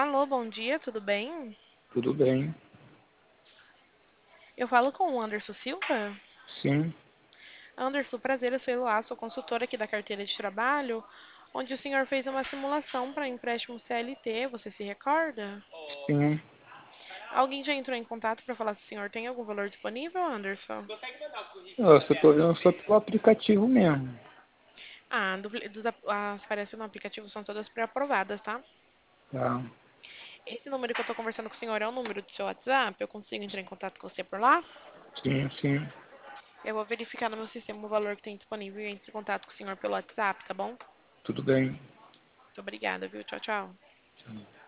Alô, bom dia, tudo bem? Tudo bem? Eu falo com o Anderson Silva. Sim, Anderson, prazer, eu sou Eloá, sou consultora aqui da carteira de trabalho, onde o senhor fez uma simulação para empréstimo CLT, você se recorda? sim. Alguém já entrou em contato para falar se o senhor tem algum valor disponível, Anderson? Eu só tô vendo só pelo aplicativo mesmo. As aparecem no aplicativo são todas pré-aprovadas, tá? Tá? Esse número que eu tô conversando com o senhor é o número do seu WhatsApp? Eu consigo entrar em contato com você por lá? Sim, sim. Eu vou verificar no meu sistema o valor que tem disponível e entro em contato com o senhor pelo WhatsApp, tá bom? Tudo bem. Muito obrigada, viu? Tchau, tchau.